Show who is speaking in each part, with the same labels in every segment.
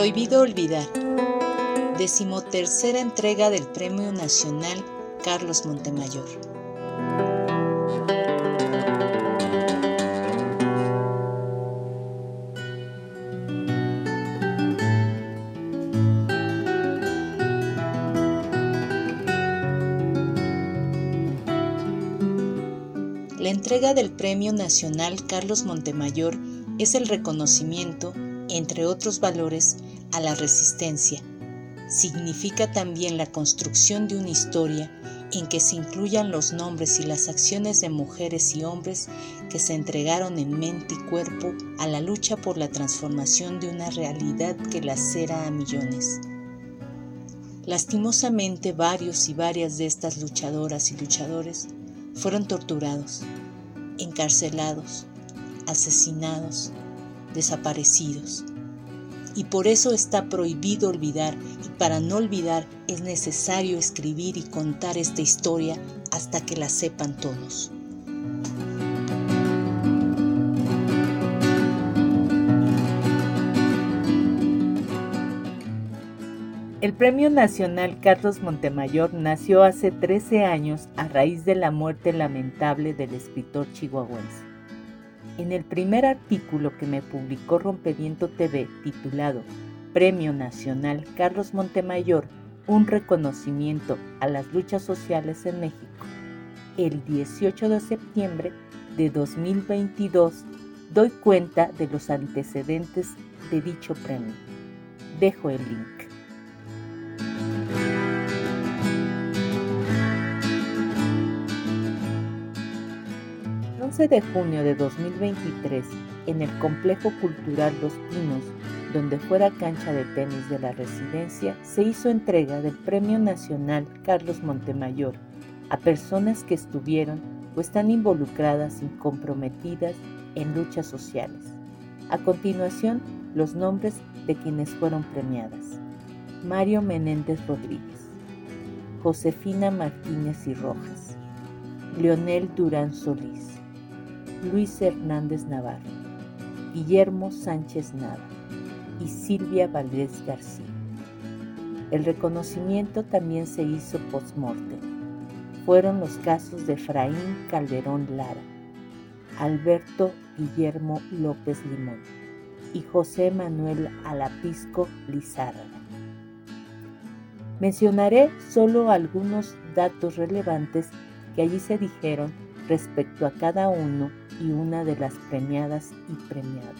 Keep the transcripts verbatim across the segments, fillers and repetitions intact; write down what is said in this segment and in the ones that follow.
Speaker 1: Prohibido olvidar. Decimotercera entrega del Premio Nacional Carlos Montemayor. La entrega del Premio Nacional Carlos Montemayor es el reconocimiento, entre otros valores, a la resistencia. Significa también la construcción de una historia en que se incluyan los nombres y las acciones de mujeres y hombres que se entregaron en mente y cuerpo a la lucha por la transformación de una realidad que lacera a millones. Lastimosamente, varios y varias de estas luchadoras y luchadores fueron torturados, encarcelados, asesinados, desaparecidos. Y por eso está prohibido olvidar, y para no olvidar es necesario escribir y contar esta historia hasta que la sepan todos. El Premio Nacional Carlos Montemayor nació hace trece años a raíz de la muerte lamentable del escritor chihuahuense. En el primer artículo que me publicó Rompeviento T V titulado Premio Nacional Carlos Montemayor, un reconocimiento a las luchas sociales en México, el dieciocho de septiembre de dos mil veintidós, doy cuenta de los antecedentes de dicho premio. Dejo el link. El once de junio de dos mil veintitrés, en el Complejo Cultural Los Pinos, donde fuera cancha de tenis de la Residencia, se hizo entrega del Premio Nacional Carlos Montemayor a personas que estuvieron o están involucradas y comprometidas en luchas sociales. A continuación, los nombres de quienes fueron premiadas: Mario Menéndez Rodríguez, Josefina Martínez y Rojas, Leonel Durán Solís, Luis Hernández Navarro, Guillermo Sánchez Nava y Silvia Valdés García. El reconocimiento también se hizo post-mortem. Fueron los casos de Efraín Calderón Lara, Alberto Guillermo López Limón y José Manuel Alapisco Lizárraga. Mencionaré solo algunos datos relevantes que allí se dijeron respecto a cada uno y una de las premiadas y premiados.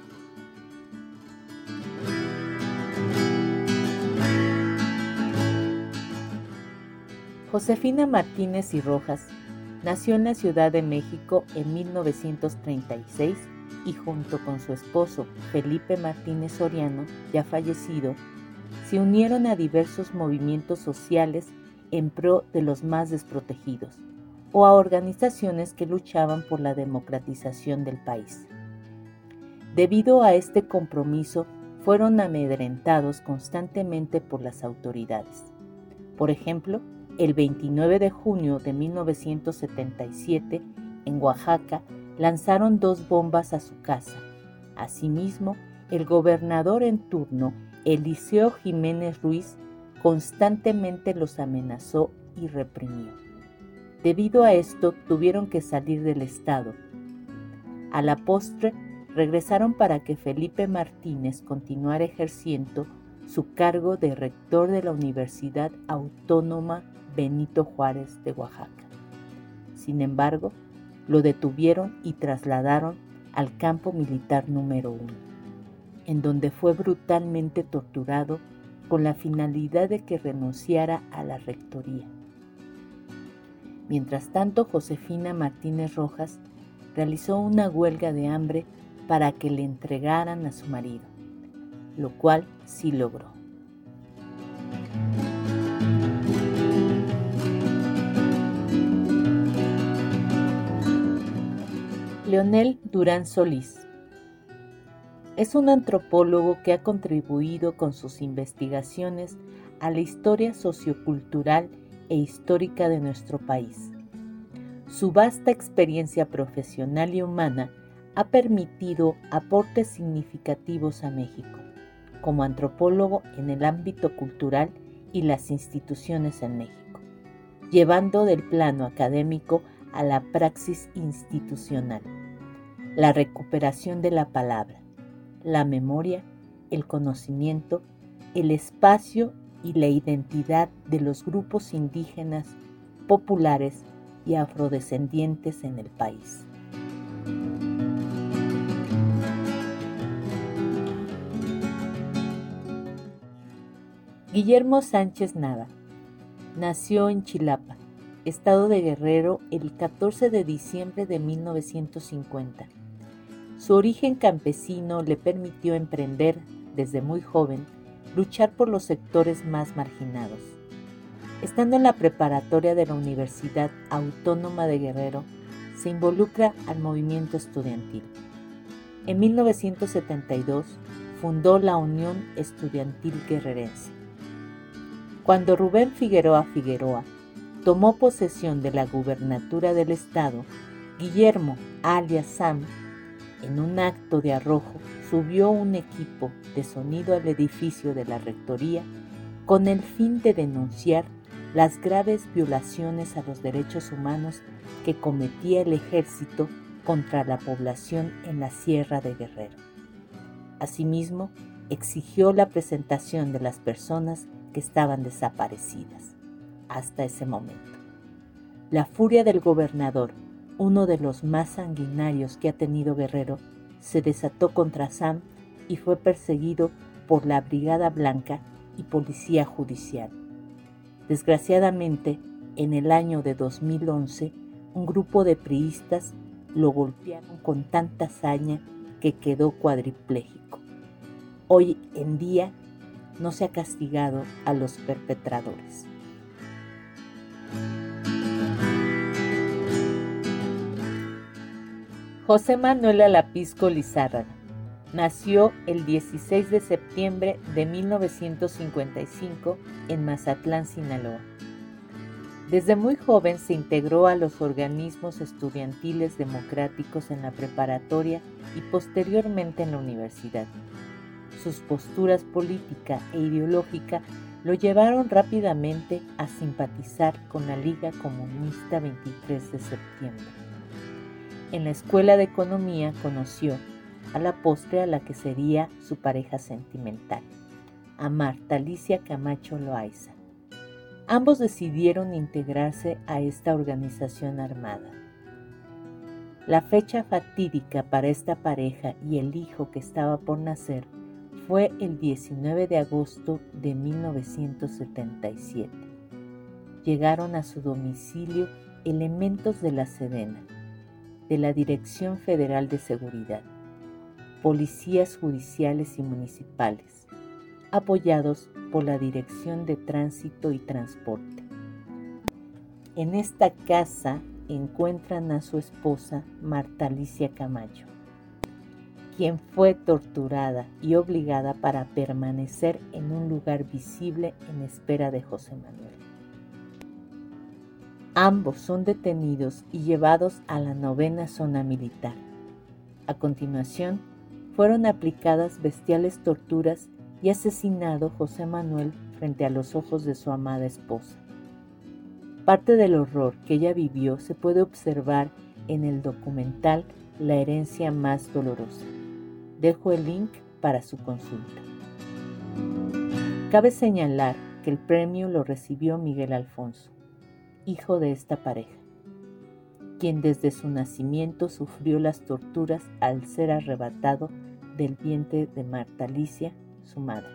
Speaker 1: Josefina Martínez y Rojas nació en la Ciudad de México en mil novecientos treinta y seis y junto con su esposo Felipe Martínez Soriano, ya fallecido, se unieron a diversos movimientos sociales en pro de los más desprotegidos o a organizaciones que luchaban por la democratización del país. Debido a este compromiso, fueron amedrentados constantemente por las autoridades. Por ejemplo, el veintinueve de junio de mil novecientos setenta y siete, en Oaxaca, lanzaron dos bombas a su casa. Asimismo, el gobernador en turno, Eliseo Jiménez Ruiz, constantemente los amenazó y reprimió. Debido a esto, tuvieron que salir del estado. A la postre, regresaron para que Felipe Martínez continuara ejerciendo su cargo de rector de la Universidad Autónoma Benito Juárez de Oaxaca. Sin embargo, lo detuvieron y trasladaron al campo militar número uno, en donde fue brutalmente torturado con la finalidad de que renunciara a la rectoría. Mientras tanto, Josefina Martínez Rojas realizó una huelga de hambre para que le entregaran a su marido, lo cual sí logró. Leonel Durán Solís es un antropólogo que ha contribuido con sus investigaciones a la historia sociocultural e histórica de nuestro país. Su vasta experiencia profesional y humana ha permitido aportes significativos a México, como antropólogo en el ámbito cultural y las instituciones en México, llevando del plano académico a la praxis institucional, la recuperación de la palabra, la memoria, el conocimiento, el espacio y la identidad de los grupos indígenas, populares y afrodescendientes en el país. Guillermo Sánchez Nava nació en Chilapa, estado de Guerrero, el catorce de diciembre de mil novecientos cincuenta. Su origen campesino le permitió emprender, desde muy joven, luchar por los sectores más marginados. Estando en la preparatoria de la Universidad Autónoma de Guerrero, se involucra al movimiento estudiantil. En mil novecientos setenta y dos fundó la Unión Estudiantil Guerrerense. Cuando Rubén Figueroa Figueroa tomó posesión de la gubernatura del estado, Guillermo, alias Sam, en un acto de arrojo, subió un equipo de sonido al edificio de la rectoría con el fin de denunciar las graves violaciones a los derechos humanos que cometía el ejército contra la población en la Sierra de Guerrero. Asimismo, exigió la presentación de las personas que estaban desaparecidas hasta ese momento. La furia del gobernador, uno de los más sanguinarios que ha tenido Guerrero, se desató contra Sam y fue perseguido por la Brigada Blanca y Policía Judicial. Desgraciadamente, en el año de dos mil once, un grupo de priistas lo golpearon con tanta hazaña que quedó cuadripléjico. Hoy en día no se ha castigado a los perpetradores. José Manuel Alapisco Lizárraga nació el dieciséis de septiembre de mil novecientos cincuenta y cinco en Mazatlán, Sinaloa. Desde muy joven se integró a los organismos estudiantiles democráticos en la preparatoria y posteriormente en la universidad. Sus posturas política e ideológica lo llevaron rápidamente a simpatizar con la Liga Comunista veintitrés de septiembre. En la Escuela de Economía conoció a la postre a la que sería su pareja sentimental, a Marta Alicia Camacho Loaiza. Ambos decidieron integrarse a esta organización armada. La fecha fatídica para esta pareja y el hijo que estaba por nacer fue el diecinueve de agosto de mil novecientos setenta y siete. Llegaron a su domicilio elementos de la Sedena, de la Dirección Federal de Seguridad, policías judiciales y municipales, apoyados por la Dirección de Tránsito y Transporte. En esta casa encuentran a su esposa Marta Alicia Camacho, quien fue torturada y obligada para permanecer en un lugar visible en espera de José Manuel. Ambos son detenidos y llevados a la novena zona militar. A continuación, fueron aplicadas bestiales torturas y asesinado José Manuel frente a los ojos de su amada esposa. Parte del horror que ella vivió se puede observar en el documental La herencia más dolorosa. Dejo el link para su consulta. Cabe señalar que el premio lo recibió Miguel Alfonso, hijo de esta pareja, quien desde su nacimiento sufrió las torturas al ser arrebatado del vientre de Marta Alicia, su madre.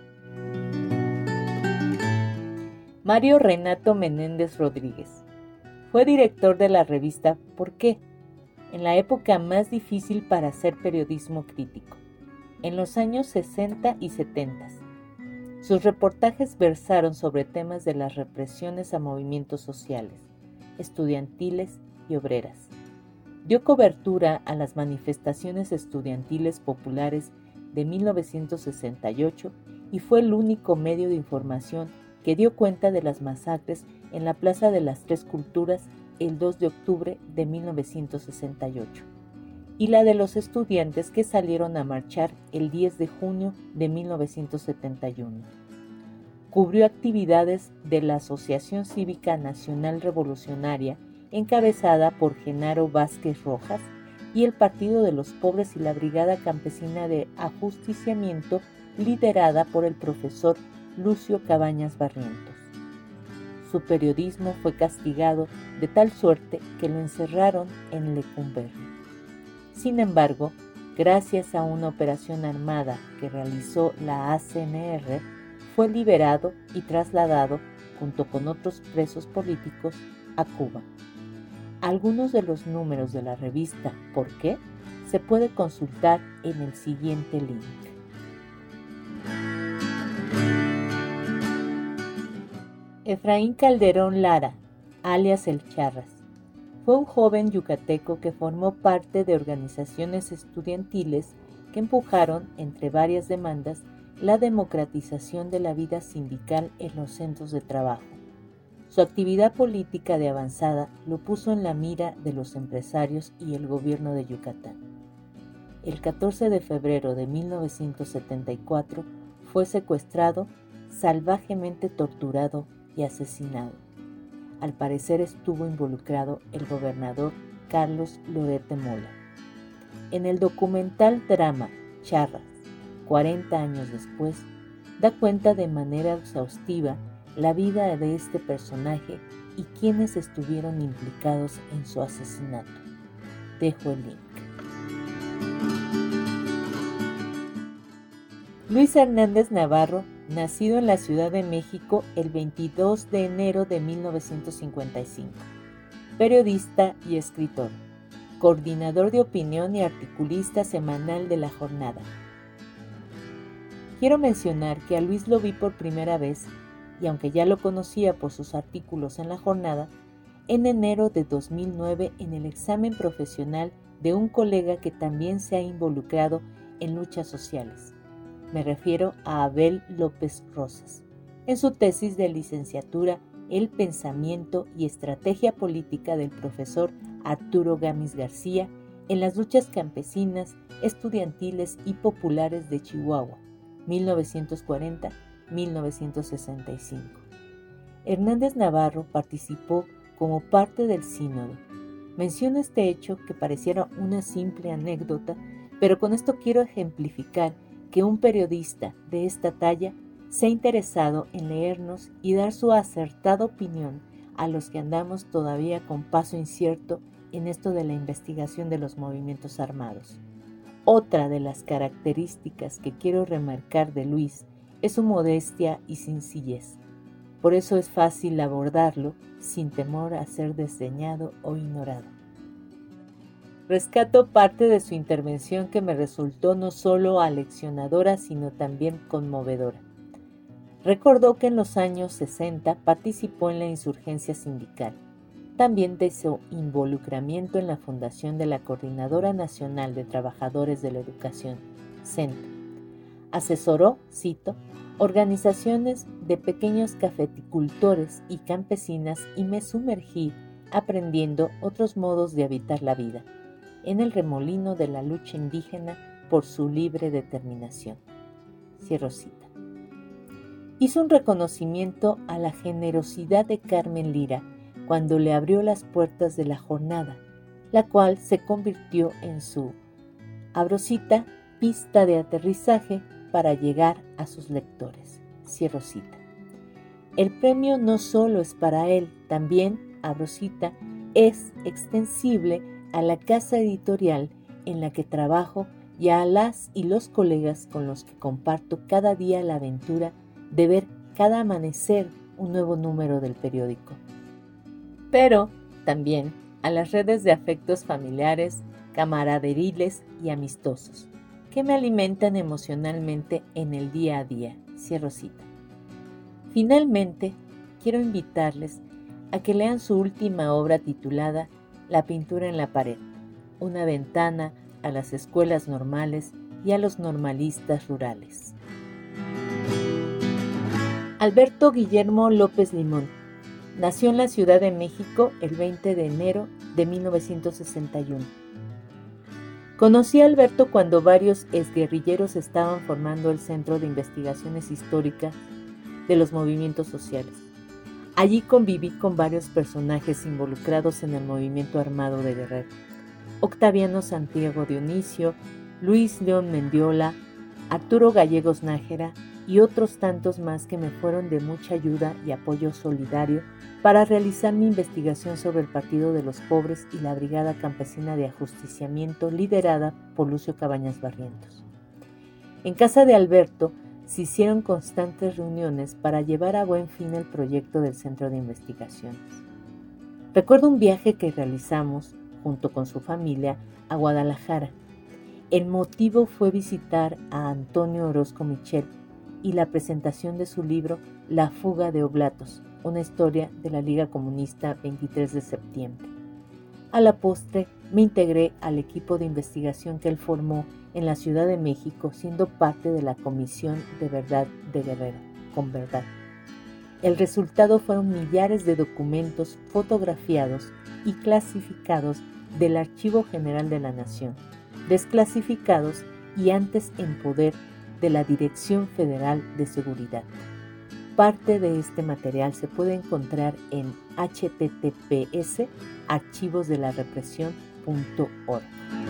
Speaker 1: Mario Renato Menéndez Rodríguez fue director de la revista ¿Por qué?, en la época más difícil para hacer periodismo crítico, en los años sesenta y setenta. Sus reportajes versaron sobre temas de las represiones a movimientos sociales, estudiantiles y obreras. Dio cobertura a las manifestaciones estudiantiles populares de mil novecientos sesenta y ocho y fue el único medio de información que dio cuenta de las masacres en la Plaza de las Tres Culturas el dos de octubre de mil novecientos sesenta y ocho. y la de los estudiantes que salieron a marchar el diez de junio de mil novecientos setenta y uno. Cubrió actividades de la Asociación Cívica Nacional Revolucionaria, encabezada por Genaro Vázquez Rojas, y el Partido de los Pobres y la Brigada Campesina de Ajusticiamiento, liderada por el profesor Lucio Cabañas Barrientos. Su periodismo fue castigado de tal suerte que lo encerraron en Lecumberri. Sin embargo, gracias a una operación armada que realizó la A C N R, fue liberado y trasladado, junto con otros presos políticos, a Cuba. Algunos de los números de la revista ¿Por qué? Se puede consultar en el siguiente link. Efraín Calderón Lara, alias El Charras, fue un joven yucateco que formó parte de organizaciones estudiantiles que empujaron, entre varias demandas, la democratización de la vida sindical en los centros de trabajo. Su actividad política de avanzada lo puso en la mira de los empresarios y el gobierno de Yucatán. El catorce de febrero de mil novecientos setenta y cuatro fue secuestrado, salvajemente torturado y asesinado. Al parecer estuvo involucrado el gobernador Carlos Lorete Mola. En el documental drama Charras, cuarenta años después, da cuenta de manera exhaustiva la vida de este personaje y quienes estuvieron implicados en su asesinato. Dejo el link. Luis Hernández Navarro, nacido en la Ciudad de México el veintidós de enero de mil novecientos cincuenta y cinco, periodista y escritor, coordinador de opinión y articulista semanal de La Jornada. Quiero mencionar que a Luis lo vi por primera vez, y aunque ya lo conocía por sus artículos en La Jornada, en enero de dos mil nueve en el examen profesional de un colega que también se ha involucrado en luchas sociales. Me refiero a Abel López Rosas, en su tesis de licenciatura El pensamiento y estrategia política del profesor Arturo Gámez García en las luchas campesinas, estudiantiles y populares de Chihuahua, mil novecientos cuarenta a mil novecientos sesenta y cinco. Hernández Navarro participó como parte del sínodo. Menciono este hecho que pareciera una simple anécdota, pero con esto quiero ejemplificar que un periodista de esta talla se ha interesado en leernos y dar su acertada opinión a los que andamos todavía con paso incierto en esto de la investigación de los movimientos armados. Otra de las características que quiero remarcar de Luis es su modestia y sencillez. Por eso es fácil abordarlo sin temor a ser desdeñado o ignorado. Rescato parte de su intervención que me resultó no solo aleccionadora, sino también conmovedora. Recordó que en los años sesenta participó en la insurgencia sindical, también de su involucramiento en la fundación de la Coordinadora Nacional de Trabajadores de la Educación, C E N T. Asesoró, cito, organizaciones de pequeños cafeticultores y campesinas y me sumergí aprendiendo otros modos de habitar la vida, en el remolino de la lucha indígena por su libre determinación. Cierro cita. Hizo un reconocimiento a la generosidad de Carmen Lira cuando le abrió las puertas de La Jornada, la cual se convirtió en su, abro cita, pista de aterrizaje para llegar a sus lectores. Cierro cita. El premio no solo es para él, también, abro cita, es extensible a la casa editorial en la que trabajo y a las y los colegas con los que comparto cada día la aventura de ver cada amanecer un nuevo número del periódico. Pero también a las redes de afectos familiares, camaraderiles y amistosos, que me alimentan emocionalmente en el día a día. Cierro cita. Finalmente, quiero invitarles a que lean su última obra titulada La pintura en la pared, una ventana a las escuelas normales y a los normalistas rurales. Alberto Guillermo López Limón nació en la Ciudad de México el veinte de enero de mil novecientos sesenta y uno. Conocí a Alberto cuando varios exguerrilleros estaban formando el Centro de Investigaciones Históricas de los Movimientos Sociales. Allí conviví con varios personajes involucrados en el movimiento armado de Guerrero: Octaviano Santiago Dionisio, Luis León Mendiola, Arturo Gallegos Nájera y otros tantos más que me fueron de mucha ayuda y apoyo solidario para realizar mi investigación sobre el Partido de los Pobres y la Brigada Campesina de Ajusticiamiento liderada por Lucio Cabañas Barrientos. En casa de Alberto se hicieron constantes reuniones para llevar a buen fin el proyecto del Centro de Investigaciones. Recuerdo un viaje que realizamos, junto con su familia, a Guadalajara. El motivo fue visitar a Antonio Orozco Michel y la presentación de su libro La fuga de Oblatos, una historia de la Liga Comunista veintitrés de septiembre. A la postre me integré al equipo de investigación que él formó en la Ciudad de México, siendo parte de la Comisión de Verdad de Guerrero, con Verdad. El resultado fueron millares de documentos fotografiados y clasificados del Archivo General de la Nación, desclasificados y antes en poder de la Dirección Federal de Seguridad. Parte de este material se puede encontrar en h t t p s punto archivos de la represión punto org.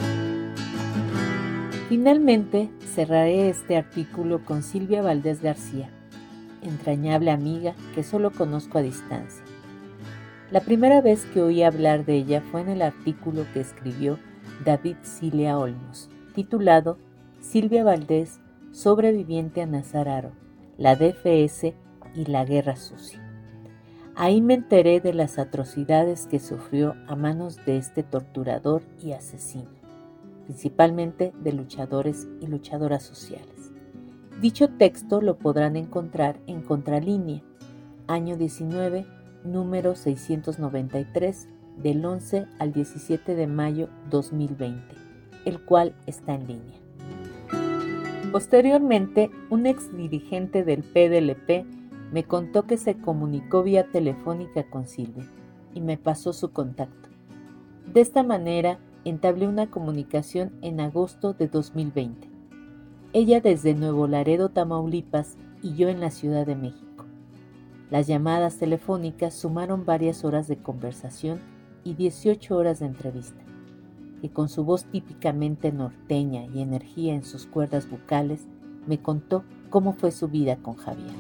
Speaker 1: Finalmente, cerraré este artículo con Silvia Valdés García, entrañable amiga que solo conozco a distancia. La primera vez que oí hablar de ella fue en el artículo que escribió David Cilia Olmos, titulado Silvia Valdés, sobreviviente a Nazararo, la D F S y la Guerra Sucia. Ahí me enteré de las atrocidades que sufrió a manos de este torturador y asesino, principalmente de luchadores y luchadoras sociales. Dicho texto lo podrán encontrar en Contralínea, año diecinueve, número seiscientos noventa y tres, del once al diecisiete de mayo dos mil veinte, el cual está en línea. Posteriormente, un ex dirigente del P D L P me contó que se comunicó vía telefónica con Silvia y me pasó su contacto. De esta manera, entablé una comunicación en agosto de dos mil veinte. Ella desde Nuevo Laredo, Tamaulipas, y yo en la Ciudad de México. Las llamadas telefónicas sumaron varias horas de conversación y dieciocho horas de entrevista, que con su voz típicamente norteña y energía en sus cuerdas vocales, me contó cómo fue su vida con Javier.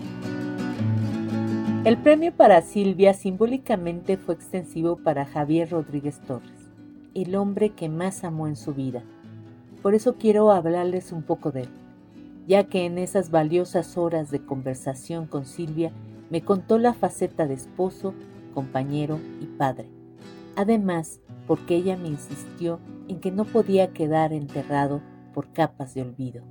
Speaker 1: El premio para Silvia simbólicamente fue extensivo para Javier Rodríguez Torres, el hombre que más amó en su vida. Por eso quiero hablarles un poco de él, ya que en esas valiosas horas de conversación con Silvia me contó la faceta de esposo, compañero y padre. Además, porque ella me insistió en que no podía quedar enterrado por capas de olvido.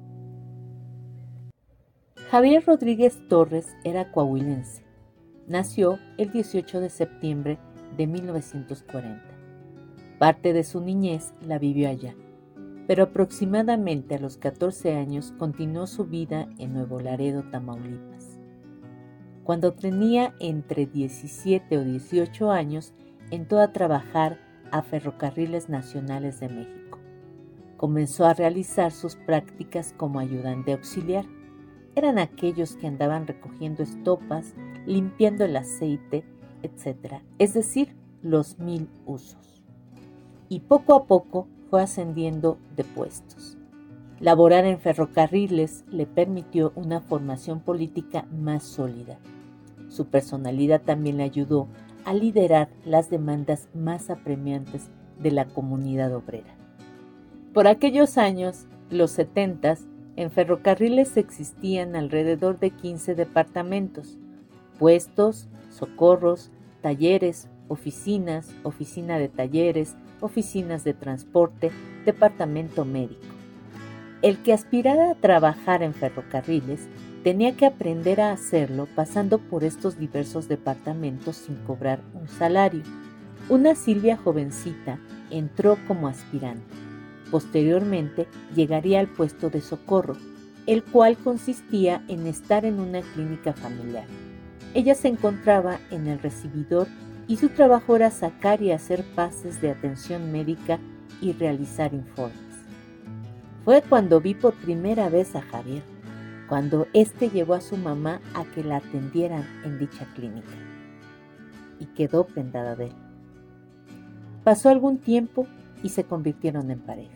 Speaker 1: Javier Rodríguez Torres era coahuilense. Nació el dieciocho de septiembre de mil novecientos cuarenta. Parte de su niñez la vivió allá, pero aproximadamente a los catorce años continuó su vida en Nuevo Laredo, Tamaulipas. Cuando tenía entre diecisiete o dieciocho años, entró a trabajar a Ferrocarriles Nacionales de México. Comenzó a realizar sus prácticas como ayudante auxiliar. Eran aquellos que andaban recogiendo estopas, limpiando el aceite, etcétera, es decir, los mil usos. Y poco a poco fue ascendiendo de puestos. Laborar en ferrocarriles le permitió una formación política más sólida. Su personalidad también le ayudó a liderar las demandas más apremiantes de la comunidad obrera. Por aquellos años, los setentas, en ferrocarriles existían alrededor de quince departamentos, puestos, socorros, talleres, oficinas, oficina de talleres, oficinas de transporte, departamento médico. El que aspirara a trabajar en ferrocarriles tenía que aprender a hacerlo pasando por estos diversos departamentos sin cobrar un salario. Una Silvia jovencita entró como aspirante. Posteriormente llegaría al puesto de socorro, el cual consistía en estar en una clínica familiar. Ella se encontraba en el recibidor y su trabajo era sacar y hacer pases de atención médica y realizar informes. fue cuando vi por primera vez a Javier, cuando éste llevó a su mamá a que la atendieran en dicha clínica, y quedó prendada de él. Pasó algún tiempo y se convirtieron en pareja.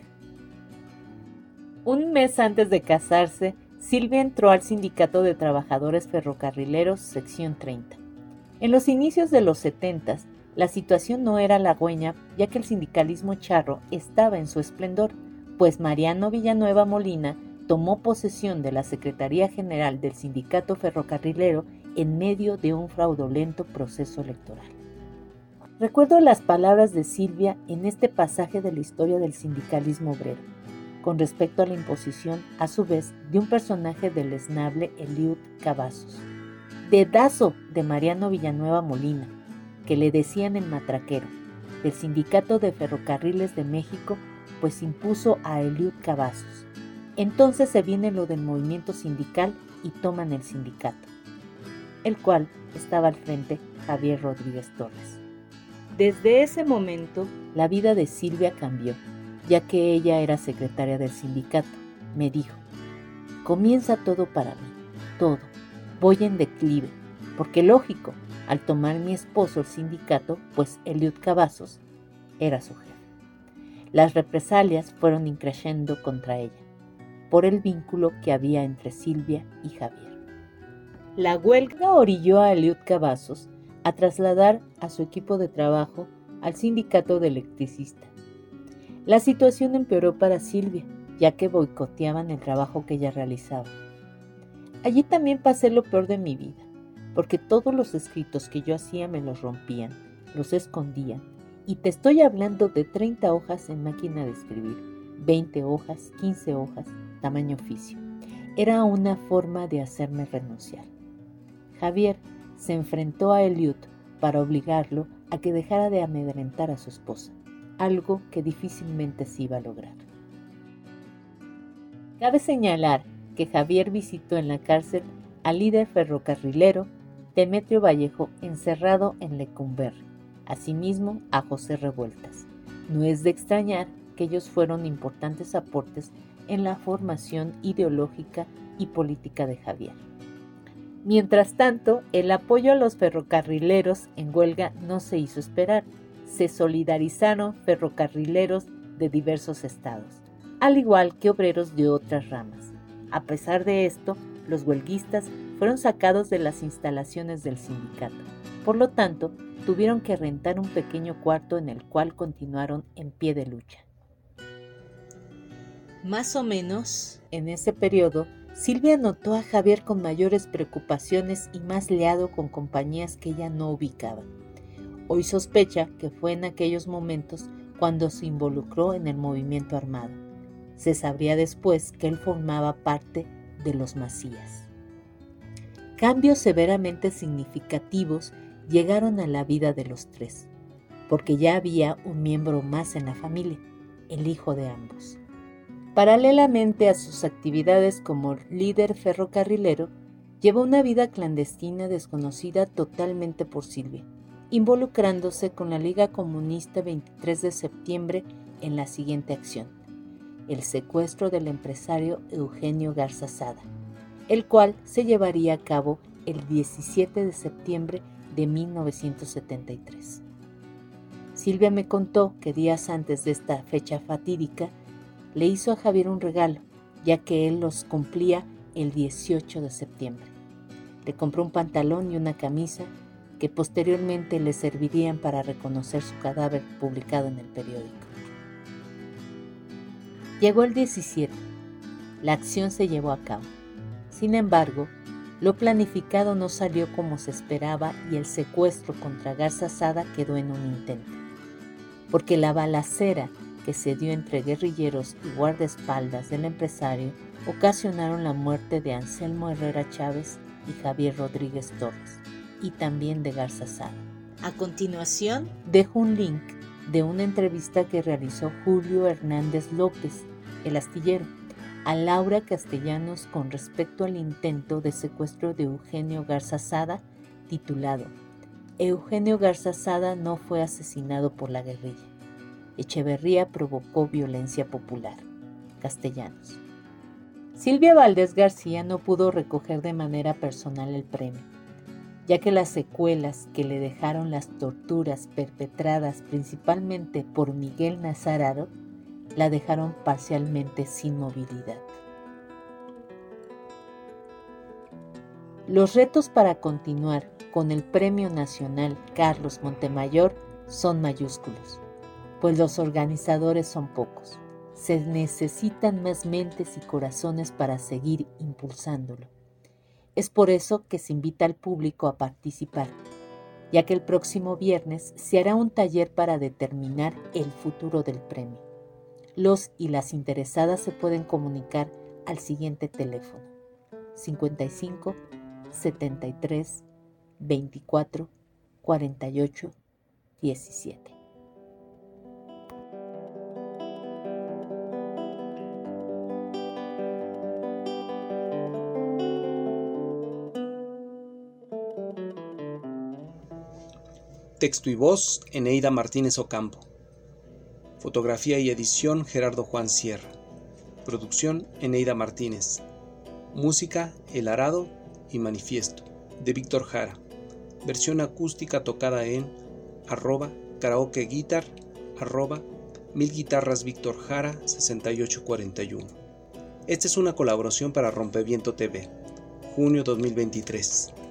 Speaker 1: Un mes antes de casarse, Silvia entró al Sindicato de Trabajadores Ferrocarrileros, sección treinta. En los inicios de los setentas, la situación no era halagüeña, ya que el sindicalismo charro estaba en su esplendor, pues Mariano Villanueva Molina tomó posesión de la Secretaría General del Sindicato Ferrocarrilero en medio de un fraudulento proceso electoral. Recuerdo las palabras de Silvia en este pasaje de la historia del sindicalismo obrero, con respecto a la imposición, a su vez, de un personaje deleznable, Eliud Cavazos, dedazo de Mariano Villanueva Molina, que le decían el matraquero, del Sindicato de Ferrocarriles de México, pues impuso a Eliud Cavazos. Entonces se viene lo del movimiento sindical y toman el sindicato, el cual estaba al frente Javier Rodríguez Torres. Desde ese momento, la vida de Silvia cambió, ya que ella era secretaria del sindicato. Me dijo: comienza todo para mí, todo, voy en declive, porque lógico, al tomar mi esposo el sindicato, pues Eliud Cavazos era su jefe. Las represalias fueron increciendo contra ella, por el vínculo que había entre Silvia y Javier. La huelga orilló a Eliud Cavazos a trasladar a su equipo de trabajo al sindicato de electricistas. La situación empeoró para Silvia, ya que boicoteaban el trabajo que ella realizaba. Allí también pasé lo peor de mi vida, porque todos los escritos que yo hacía me los rompían, los escondían, y te estoy hablando de treinta hojas en máquina de escribir, veinte hojas, quince hojas, tamaño oficio. Era una forma de hacerme renunciar. Javier se enfrentó a Eliud para obligarlo a que dejara de amedrentar a su esposa, algo que difícilmente se iba a lograr. Cabe señalar que Javier visitó en la cárcel al líder ferrocarrilero Demetrio Vallejo, encerrado en Lecumberri, asimismo a José Revueltas. No es de extrañar que ellos fueron importantes aportes en la formación ideológica y política de Javier. Mientras tanto, el apoyo a los ferrocarrileros en huelga no se hizo esperar. Se solidarizaron ferrocarrileros de diversos estados, al igual que obreros de otras ramas. A pesar de esto, los huelguistas fueron sacados de las instalaciones del sindicato. Por lo tanto, tuvieron que rentar un pequeño cuarto en el cual continuaron en pie de lucha. Más o menos, en ese periodo, Silvia notó a Javier con mayores preocupaciones y más liado con compañías que ella no ubicaba. Hoy sospecha que fue en aquellos momentos cuando se involucró en el movimiento armado. Se sabría después que él formaba parte de los Macías. Cambios severamente significativos llegaron a la vida de los tres, porque ya había un miembro más en la familia, el hijo de ambos. Paralelamente a sus actividades como líder ferrocarrilero, llevó una vida clandestina desconocida totalmente por Silvia, involucrándose con la Liga Comunista veintitrés de septiembre en la siguiente acción: el secuestro del empresario Eugenio Garza Sada, el cual se llevaría a cabo el diecisiete de septiembre de mil novecientos setenta y tres. Silvia me contó que días antes de esta fecha fatídica le hizo a Javier un regalo, ya que él los cumplía el dieciocho de septiembre. Le compró un pantalón y una camisa que posteriormente le servirían para reconocer su cadáver publicado en el periódico. Llegó el diecisiete. La acción se llevó a cabo. Sin embargo, lo planificado no salió como se esperaba y el secuestro contra Garza Sada quedó en un intento, porque la balacera que se dio entre guerrilleros y guardaespaldas del empresario ocasionaron la muerte de Anselmo Herrera Chávez y Javier Rodríguez Torres, y también de Garza Sada. A continuación, dejo un link de una entrevista que realizó Julio Hernández López, el astillero, a Laura Castellanos con respecto al intento de secuestro de Eugenio Garza Sada, titulado Eugenio Garza Sada no fue asesinado por la guerrilla. Echeverría provocó violencia popular. Castellanos. Silvia Valdés García no pudo recoger de manera personal el premio, ya que las secuelas que le dejaron las torturas perpetradas principalmente por Miguel Nazararo la dejaron parcialmente sin movilidad. Los retos para continuar con el Premio Nacional Carlos Montemayor son mayúsculos, pues los organizadores son pocos. Se necesitan más mentes y corazones para seguir impulsándolo. Es por eso que se invita al público a participar, ya que el próximo viernes se hará un taller para determinar el futuro del premio. Los y las interesadas se pueden comunicar al siguiente teléfono: cincuenta y cinco, setenta y tres, veinticuatro, cuarenta y ocho, diecisiete.
Speaker 2: Texto y voz, Eneida Martínez Ocampo. Fotografía y edición, Gerardo Juan Sierra. Producción, Eneida Martínez. Música, El Arado y Manifiesto, de Víctor Jara. Versión acústica tocada en arroba karaoke guitar, arroba mil guitarras Víctor Jara sesenta y ocho cuarenta y uno. Esta es una colaboración para Rompeviento T V, junio dos mil veintitrés.